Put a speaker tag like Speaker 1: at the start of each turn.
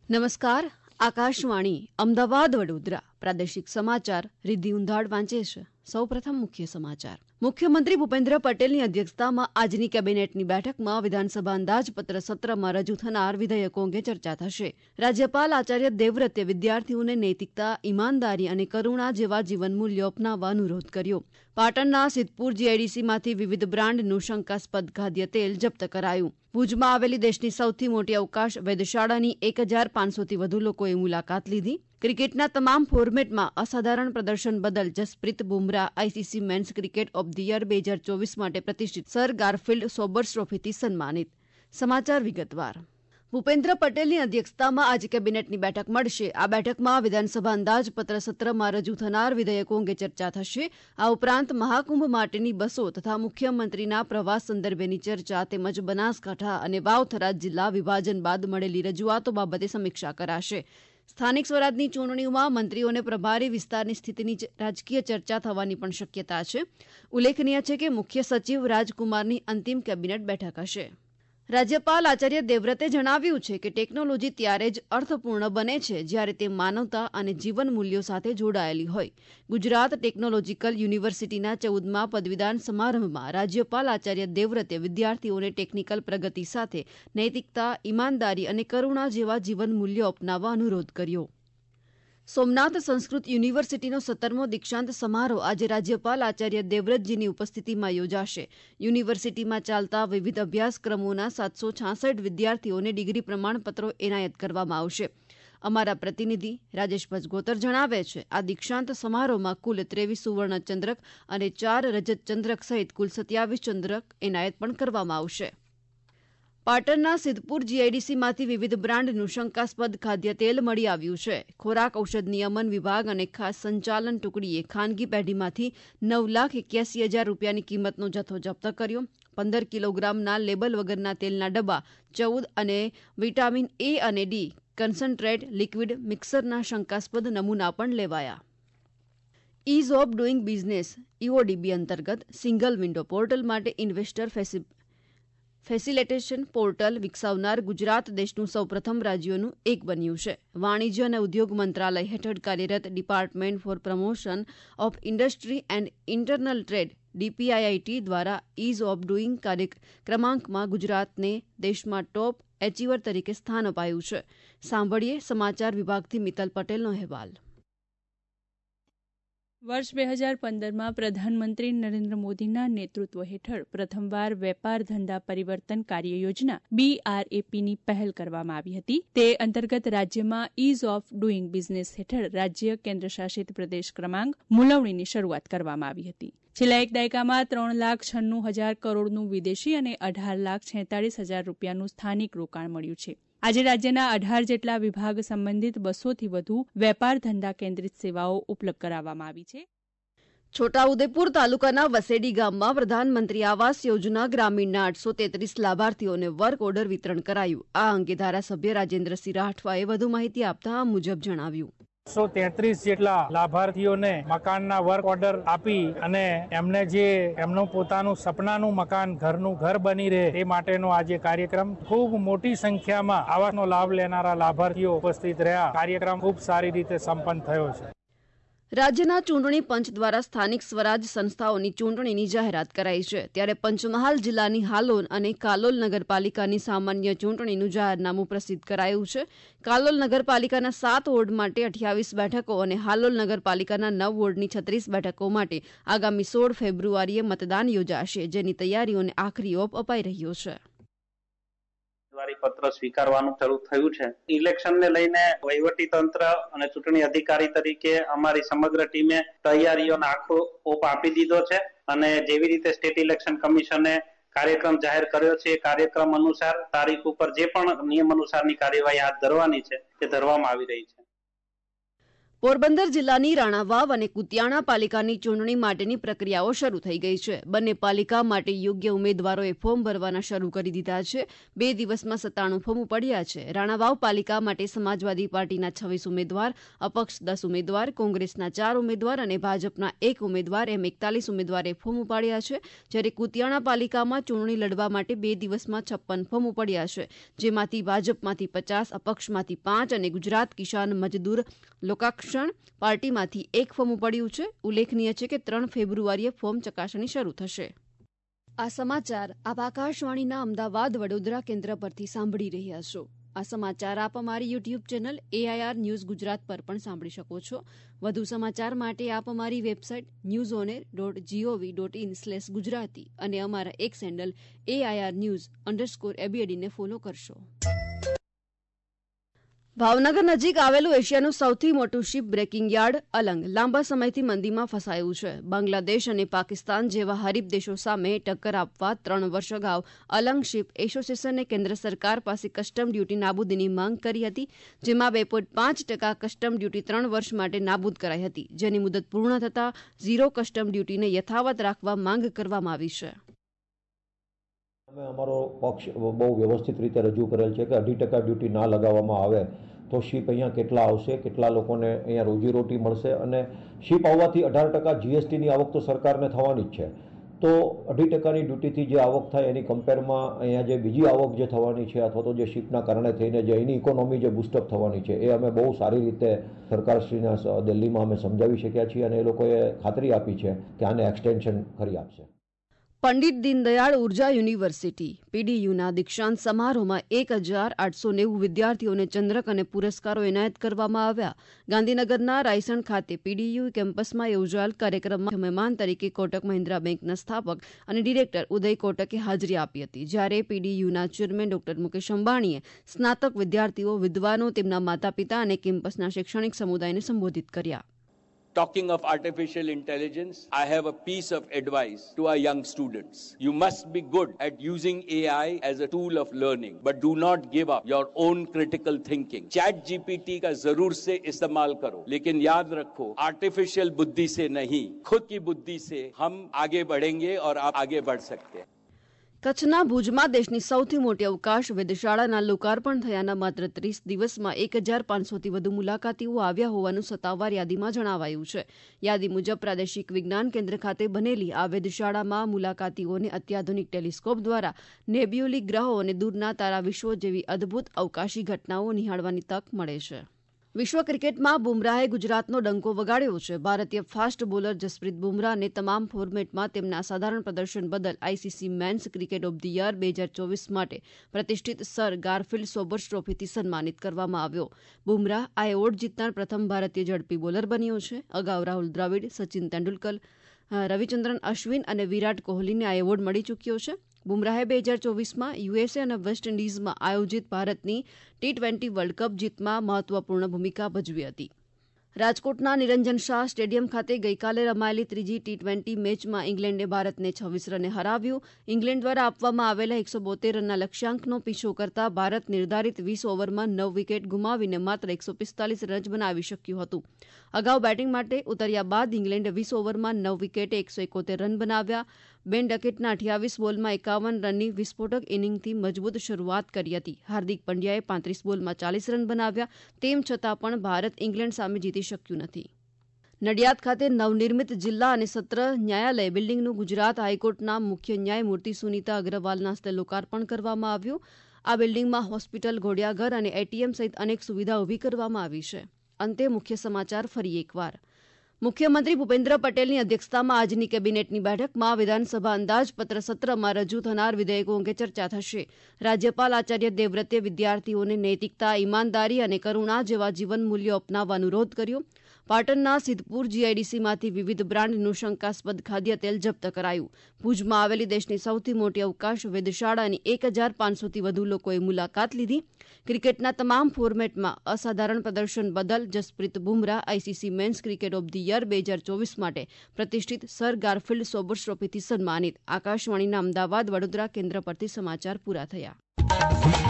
Speaker 1: નમસ્કાર, આકાશવાણી અમદાવાદ વડોદરા પ્રાદેશિક સમાચાર રિદ્ધિ ઉંધાડ વાંચે છે. સૌપ્રથમ મુખ્ય સમાચાર. મુખ્યમંત્રી ભૂપેન્દ્ર પટેલની અધ્યક્ષતામાં આજની કેબિનેટની બેઠકમાં વિધાનસભા અંદાજપત્ર સત્રમાં રજૂ થનાર વિધેયકો અંગે ચર્ચા થશે. રાજ્યપાલ આચાર્ય દેવવ્રતે વિદ્યાર્થીઓને નૈતિકતા, ઈમાનદારી અને કરુણા જેવા જીવન મૂલ્યો અપનાવવા અનુરોધ કર્યો. પાટણના સિદ્ધપુર જીઆઈડીસીમાંથી વિવિધ બ્રાન્ડનું શંકાસ્પદ ખાદ્ય તેલ જપ્ત કરાયું. ભુજમાં આવેલી દેશની સૌથી મોટી અવકાશ વેધશાળાની 1500થી વધુ લોકોએ મુલાકાત લીધી. ક્રિકેટના તમામ ફોર્મેટમાં અસાધારણ પ્રદર્શન બદલ Jasprit Bumrah ICC men's cricket of the year 2024 માટે પ્રતિષ્ઠિત સર ગારફિલ્ડ સોબર્સ ટ્રોફીથી સન્માનિત. સમાચાર વિગતવાર. ભૂપેન્દ્ર પટેલની અધ્યક્ષતામાં આજે કેબિનેટની બેઠક મળશે. આ બેઠકમાં વિધાનસભા અંદાજપત્ર સત્રમાં રજૂ થનાર વિધેયકો અંગે ચર્ચા થશે. આ ઉપરાંત મહાકુંભ માટેની બસો તથા મુખ્યમંત્રીના પ્રવાસ સંદર્ભેની ચર્ચા તેમજ બનાસકાંઠા અને વાવ-થરાદ જિલ્લા વિભાજન બાદ મળેલી રજૂઆતો બાબતે સમીક્ષા કરાશે. સ્થાનિક સ્વરાજની ચૂંટણીઓમાં મંત્રીઓને પ્રભારી વિસ્તારની સ્થિતિની રાજકીય ચર્ચા થવાની પણ શક્યતા છે. ઉલ્લેખનીય છે કે મુખ્ય સચિવ રાજકુમારની અંતિમ કેબિનેટ બેઠક હશે. રાજ્યપાલ આચાર્ય દેવવ્રતે જણાવ્યું છે કે ટેકનોલોજી ત્યારે જ અર્થપૂર્ણ બને છે જ્યારે તે માનવતા અને જીવન મૂલ્યો સાથે જોડાયેલી હોય. ગુજરાત ટેકનોલોજીકલ યુનિવર્સિટીના 14મા પદવીદાન સમારંભમાં રાજ્યપાલ આચાર્ય દેવવ્રતે વિદ્યાર્થીઓને ટેકનિકલ પ્રગતિ સાથે નૈતિકતા, ઈમાનદારી અને કરુણા જેવા જીવન મૂલ્યો અપનાવવા અનુરોધ કર્યો. સોમનાથ સંસ્કૃત યુનિવર્સિટીનો 17મો દીક્ષાંત સમારોહ આજે રાજ્યપાલ આચાર્ય દેવવ્રતજીની ઉપસ્થિતિમાં યોજાશે. યુનિવર્સિટીમાં ચાલતા વિવિધ અભ્યાસક્રમોના 766 વિદ્યાર્થીઓને ડિગ્રી પ્રમાણપત્રો એનાયત કરવામાં આવશે. અમારા પ્રતિનિધિ રાજેશ ભજગોતર જણાવે છે, આ દીક્ષાંત સમારોહમાં કુલ 23 સુવર્ણ ચંદ્રક અને 4 રજત ચંદ્રક સહિત કુલ 27 ચંદ્રક એનાયત પણ કરવામાં આવશે. પાટણના સિદ્ધપુર જીઆઈડીસીમાંથી વિવિધ બ્રાન્ડનું શંકાસ્પદ ખાદ્ય તેલ મળી આવ્યું છે. ખોરાક ઔષધ નિયમન વિભાગ અને ખાસ સંચાલન ટુકડીએ ખાનગી પેઢીમાંથી 9,81,000 રૂપિયાની કિંમતનો જથ્થો જપ્ત કર્યો. 15 કિલોગ્રામના લેબલ વગરના તેલના ડબ્બા 14 અને વિટામિન એ અને ડી કન્સન્ટ્રેટ લિક્વિડ મિક્સરના શંકાસ્પદ નમૂના પણ લેવાયા. Ease of doing business EODB અંતર્ગત સિંગલ વિન્ડો પોર્ટલ માટે ઇન્વેસ્ટર ફેસિલિટેશન પોર્ટલ વિકસાવનાર ગુજરાત દેશનું સૌપ્રથમ રાજ્યોનું એક બન્યું છે. વાણિજ્ય અને ઉદ્યોગ મંત્રાલય હેઠળ કાર્યરત department for promotion of industry and internal trade DPIIT દ્વારા ઇઝ ઓફ ડુઇંગ ક્રમાંકમાં ગુજરાતને દેશમાં ટોપ એચીવર તરીકે સ્થાન અપાયું છે. સાંભળીએ સમાચાર વિભાગથી મિત્તલ પટેલનો અહેવાલ.
Speaker 2: વર્ષ 2015માં પ્રધાનમંત્રી નરેન્દ્ર મોદીના નેતૃત્વ હેઠળ પ્રથમવાર વેપાર ધંધા પરિવર્તન કાર્ય યોજના BRAPની પહેલ કરવામાં આવી હતી. તે અંતર્ગત રાજ્યમાં ઇઝ ઓફ ડુઇંગ બિઝનેસ હેઠળ રાજ્ય કેન્દ્રશાસિત પ્રદેશ ક્રમાંક મૂલવણીની શરૂઆત કરવામાં આવી હતી. છેલ્લા એક દાયકામાં 3,96,000 કરોડનું વિદેશી અને 18,46,000 રૂપિયાનું સ્થાનિક રોકાણ મળ્યું છે. આજે રાજ્યના 18 જેટલા વિભાગ સંબંધિત 200થી વધુ વેપાર ધંધા કેન્દ્રિત સેવાઓ ઉપલબ્ધ કરાવવામાં આવી છે.
Speaker 1: છોટાઉદેપુર તાલુકાના વસેડી ગામમાં પ્રધાનમંત્રી આવાસ યોજના ગ્રામીણના 833 લાભાર્થીઓને વર્ક ઓર્ડર વિતરણ કરાયું. આ અંગે ધારાસભ્ય રાજેન્દ્રસિંહ રાઠવાએ વધુ માહિતી આપતા આ મુજબ જણાવ્યું.
Speaker 3: 133 જેટલા લાભાર્થીઓને મકાનના વર્ક ઓર્ડર આપી અને એમને જે એમનું પોતાનું સપનાનું મકાન ઘર બની રહે તે માટેનો આજે કાર્યક્રમ ખૂબ મોટી સંખ્યામાં આવાસનો લાભ લેનારા લાભાર્થીઓ ઉપસ્થિત રહ્યા. કાર્યક્રમ ખૂબ સારી રીતે સંપન્ન થયો છે.
Speaker 1: રાજ્યના ચૂંટણી પંચ દ્વારા સ્થાનિક સ્વરાજ સંસ્થાઓની ચૂંટણીની જાહેરાત કરાઈ છે. ત્યારે પંચમહાલ જિલ્લાની હાલોલ અને કાલોલ નગરપાલિકાની સામાન્ય ચૂંટણીનું જાહેરનામું પ્રસિદ્ધ કરાયું છે. કાલોલ નગરપાલિકાના 7 વોર્ડ માટે 28 બેઠકો અને હાલોલ નગરપાલિકાના 9 વોર્ડની 36 બેઠકો માટે આગામી 16 ફેબ્રુઆરીએ મતદાન યોજાશે, જેની તૈયારીઓને આખરી ઓપ અપાઈ રહ્યો છે.
Speaker 4: પત્ર સ્વીકારવાનું શરૂ થયું છે. ઇલેક્શનને લઈને વહીવટી તંત્ર અને ચૂંટણી અધિકારી તરીકે અમારી સમગ્ર ટીમે તૈયારીઓનો આખો ઓપ આપી દીધો છે અને જેવી રીતે સ્ટેટ ઇલેક્શન કમિશને કાર્યક્રમ જાહેર કર્યો છે એ કાર્યક્રમ અનુસાર તારીખ ઉપર જે પણ નિયમ અનુસારની કાર્યવાહી હાથ ધરવાની છે તે ધરવામાં આવી રહી છે.
Speaker 1: પોરબંદર જિલ્લાની રાણાવાવ અને કુતિયાણા પાલિકાની ચૂંટણી માટેની પ્રક્રિયાઓ શરૂ થઈ ગઈ છે. બંને પાલિકા માટે યોગ્ય ઉમેદવારોએ ફોર્મ ભરવાના શરૂ કરી દીધા છે. 2 દિવસમાં 97 ફોર્મ પડ્યા છે. રાણાવાવ પાલિકા માટે સમાજવાદી પાર્ટીના 26 ઉમેદવાર, અપક્ષ 10 ઉમેદવાર, કોંગ્રેસના 4 ઉમેદવાર અને ભાજપના 1 ઉમેદવાર એમ 41 ઉમેદવારે ફોર્મ ઉપાડ્યા છે. જ્યારે કુતિયાણા પાલિકામાં ચૂંટણી લડવા માટે 2 દિવસમાં 56 ફોર્મ પડ્યા છે. જેમાંથી ભાજપમાંથી 50, અપક્ષમાંથી 5 અને ગુજરાત કિસાન મજદૂર લોકાક્ષણ પાર્ટીમાંથી 1 ફોર્મ પડ્યું છે. ઉલ્લેખનીય છે કે 3 ફેબ્રુઆરીએ ફોર્મ ચકાસણી શરૂ થશે. આ સમાચાર આપ આકાશવાણીના અમદાવાદ વડોદરા કેન્દ્ર પરથી સાંભળી રહ્યા છો. આ સમાચાર આપ અમારી YouTube channel AIR news Gujarat પર પણ સાંભળી શકો છો. વધુ સમાચાર માટે આપ અમારી વેબસાઇટ newsonair.gov.in/gujarati અને અમારા એક્સ હેન્ડલ AIR_news_abd ને ફોલો કરશો. ભાવનગર નજીક આવેલું એશિયાનું સૌથી મોટું શિપ બ્રેકિંગ યાર્ડ અલંગ લાંબા સમયથી મંદીમાં ફસાયું છે. બાંગ્લાદેશ અને પાકિસ્તાન જેવા હરીફ દેશો સામે ટક્કર આપવા 3 વર્ષ અગાઉ અલંગ શિપ એસોસિએશને કેન્દ્ર સરકાર પાસે કસ્ટમ ડ્યુટી નાબૂદીની માંગ કરી હતી, જેમાં 2.5% કસ્ટમ ડ્યુટી 3 વર્ષ માટે નાબૂદ કરાઈ હતી, જેની મુદત પૂર્ણ થતાં 0 કસ્ટમ ડ્યુટીને યથાવત રાખવા માંગ કરવામાં આવી છે.
Speaker 5: અમે અમારો પક્ષ બહુ વ્યવસ્થિત રીતે રજૂ કરેલ છે કે 2% ડ્યુટી ના લગાવવામાં આવે તો શિપ અહીંયા કેટલા આવશે, કેટલા લોકોને અહીંયા રોજીરોટી મળશે અને શિપ આવવાથી 18% જીએસટીની આવક તો સરકારને થવાની જ છે. તો 2.5%ની ડ્યુટીથી જે આવક થાય એની કમ્પેરમાં અહીંયા જે બીજી આવક જે થવાની છે અથવા તો જે શિપના કારણે થઈને જે એની ઇકોનોમી જે બુસ્ટઅપ થવાની છે એ અમે બહુ સારી રીતે સરકારશ્રીના દિલ્હીમાં અમે સમજાવી શક્યા છીએ અને એ લોકોએ ખાતરી આપી છે કે આને એક્સટેન્શન કરી આપશે.
Speaker 1: પંડિત દીનદયાળ ઉર્જા યુનિવર્સિટી PDUના દીક્ષાંત સમારોહમાં 1890 વિદ્યાર્થીઓને ચંદ્રક અને પુરસ્કારો એનાયત કરવામાં આવ્યા. ગાંધીનગરના રાયસણ ખાતે PDU કેમ્પસમાં યોજાયેલ કાર્યક્રમમાં મહેમાન તરીકે કોટક મહિન્દ્રા બેંકના સ્થાપક અને ડિરેક્ટર ઉદય કોટકે હાજરી આપી હતી. જ્યારે PDUના ચેરમેન ડોક્ટર મુકેશ અંબાણીએ સ્નાતક વિદ્યાર્થીઓ, વિદ્વાનો, તેમના માતા પિતા અને કેમ્પસના શૈક્ષણિક સમુદાયને સંબોધિત કર્યા.
Speaker 6: Talking of artificial intelligence, I have a piece of advice to our young students. You must be good at using AI as a tool of learning, but do not give up your own critical thinking. ChatGPT का जरूर से इस्तेमाल करो, लेकिन याद रखो artificial बुद्धि से नहीं, खुद की बुद्धि से हम आगे बढ़ेंगे और आप आगे बढ़ सकते हैं.
Speaker 1: કચ્છના ભુજમાં દેશની સૌથી મોટી અવકાશ વેધશાળાના લોકાર્પણ થયાના માત્ર 30 દિવસમાં 1500થી વધુ મુલાકાતીઓ આવ્યા હોવાનું સત્તાવાર યાદીમાં જણાવાયું છે. યાદી મુજબ પ્રાદેશિક વિજ્ઞાન કેન્દ્ર ખાતે બનેલી આ વેધશાળામાં મુલાકાતીઓને અત્યાધુનિક ટેલિસ્કોપ દ્વારા નેબ્યુલી ગ્રહો અને દૂરના તારા વિશ્વો જેવી અદભુત અવકાશી ઘટનાઓ નિહાળવાની તક મળે છે. વિશ્વ ક્રિકેટમાં બુમરાહે ગુજરાતનો ડંકો વગાડ્યો છે. ભારતીય ફાસ્ટ બોલર જસપ્રીત બુમરાહને તમામ ફોર્મેટમાં તેમના અસાધારણ પ્રદર્શન બદલ ICC men's cricket of the year 2024 માટે પ્રતિષ્ઠિત સર ગારફિલ્ડ સોબર્સ ટ્રોફીથી સન્માનિત કરવામાં આવ્યો. બુમરાહ આ એવોર્ડ જીતનાર પ્રથમ ભારતીય ઝડપી બોલર બન્યો છે. અગાઉ રાહુલ દ્રવિડ, સચિન તેંડુલકર, રવિચંદ્રન અશ્વિન અને વિરાટ કોહલીને આ એવોર્ડ મળી ચૂક્યો છે. બુમરાહે 2024માં USA અને વેસ્ટ ઇન્ડિઝમાં આયોજિત ભારતની T20 વર્લ્ડ કપ જીતમાં મહત્વપૂર્ણ ભૂમિકા ભજવી હતી. રાજકોટના નિરંજન શાહ સ્ટેડિયમ ખાતે ગઈકાલે રમાયેલી ત્રીજી T20 મેચમાં ઇંગ્લેન્ડે ભારતને 26 રને હરાવ્યું. ઇંગ્લેન્ડ દ્વારા આપવામાં આવેલા 172 રનના લક્ષ્યાંકનો પીછો કરતા ભારત નિર્ધારિત 20 ઓવરમાં 9 વિકેટ ગુમાવીને માત્ર 145 રન જ બનાવી શક્યું હતું. અગાઉ બેટિંગ માટે ઉતર્યા બાદ ઇંગ્લેન્ડે 20 ઓવરમાં 9 વિકેટે 171 રન બનાવ્યા. બેન ડકેટના 28 બોલમાં 51 રનની વિસ્ફોટક ઇનિંગથી મજબૂત શરૂઆત કરી હતી. હાર્દિક પંડ્યાએ 35 બોલમાં 40 રન બનાવ્યા. તેમ છતાં પણ ભારત ઇંગ્લેન્ડ સામે જીતી શક્યું નથી. નડિયાદ ખાતે નવનિર્મિત જિલ્લા અને સત્ર ન્યાયાલય બિલ્ડિંગનું ગુજરાત હાઈકોર્ટના મુખ્ય ન્યાયમૂર્તિ સુનીતા અગ્રવાલના હસ્તે લોકાર્પણ કરવામાં આવ્યું. આ બિલ્ડિંગમાં હોસ્પિટલ, ઘોડિયાઘર અને ATM સહિત અનેક સુવિધા ઊભી કરવામાં આવી છે. અંતે મુખ્ય સમાચાર ફરી એકવાર. મુખ્યમંત્રી ભૂપેન્દ્ર પટેલની અધ્યક્ષતામાં આજની કેબિનેટની બેઠકમાં વિધાનસભા અંદાજપત્ર સત્રમાં રજૂ થનાર વિધેયકો અંગે ચર્ચા થશે. રાજ્યપાલ આચાર્ય દેવવ્રતે વિદ્યાર્થીઓને નૈતિકતા, ઈમાનદારી અને કરુણા જેવા જીવન મૂલ્યો અપનાવવા અનુરોધ કર્યો. પાટણના સિદ્ધપુર GIDCમાંથી વિવિધ બ્રાન્ડનું શંકાસ્પદ ખાદ્ય તેલ જપ્ત કરાયું. ભુજમાં આવેલી દેશની સૌથી મોટી અવકાશ વેધશાળાની 1500થી વધુ લોકોએ મુલાકાત લીધી. ક્રિકેટના તમામ ફોર્મેટમાં અસાધારણ પ્રદર્શન બદલ Jasprit Bumrah ICC men's cricket of the year 2024 માટે પ્રતિષ્ઠિત સર ગારફિલ્ડ સોબર્સ ટ્રોફીથી સન્માનિત. આકાશવાણીના અમદાવાદ વડોદરા કેન્દ્ર પરથી સમાચાર પૂરા થયા.